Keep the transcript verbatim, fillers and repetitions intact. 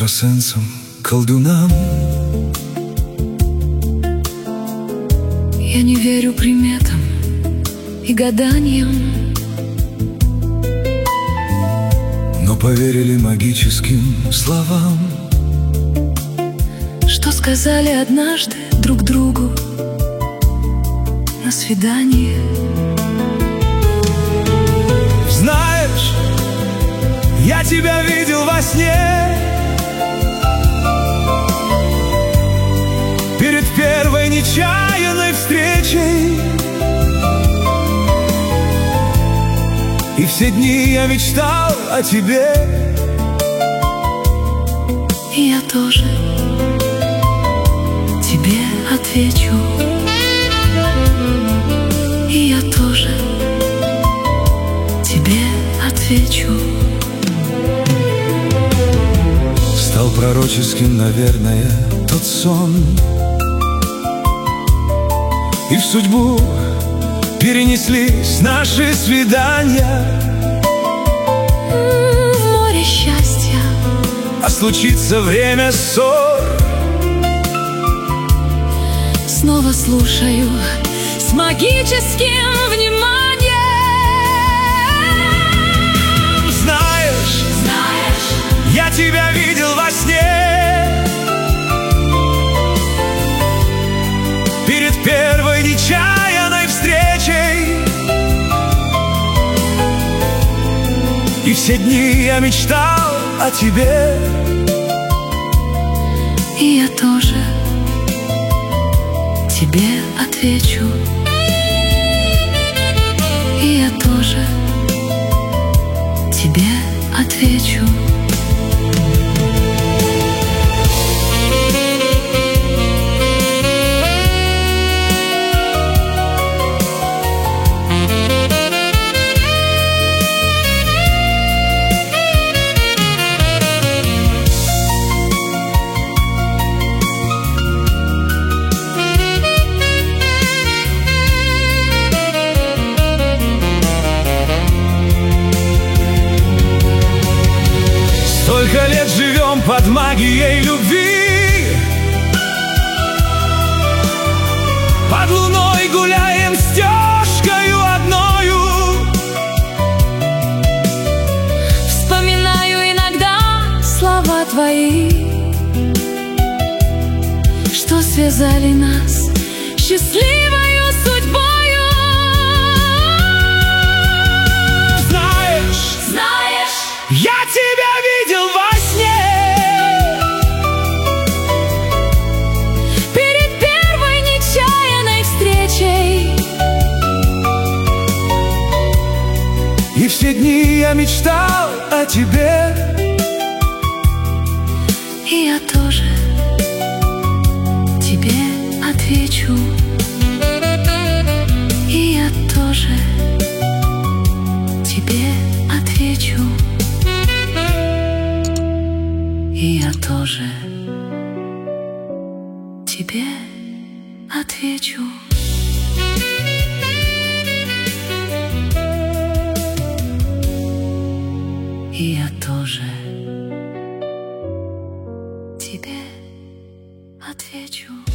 экстрасенсам, колдунам. Я не верю приметам и гаданиям, но поверили магическим словам, что сказали однажды друг другу на свидание. Знаешь, я тебя видел во сне перед первой нечаянной встречей, и все дни я мечтал о тебе. И я тоже тебе отвечу. И я тоже тебе отвечу. Стал пророческим, наверное, тот сон, и в судьбу перенеслись наши свидания. В море счастья, а случится время ссор. снова слушаю с магическим вниманием. Знаешь, Знаешь, я тебя видел во сне перед первой нечаянной встречей, и все дни я мечтал о тебе. и я тоже тебе отвечу. И я тоже тебе отвечу. Столько лет живем под магией любви, под луной гуляем стежкою одною. Вспоминаю иногда слова твои, что связали нас счастливою судьбою. Знаешь, Знаешь, я тебя видел во сне перед первой нечаянной встречей, и все дни я мечтал о тебе. и я тоже тебе отвечу. И я тоже тебе отвечу. И я тоже тебе отвечу. И я тоже тебе отвечу.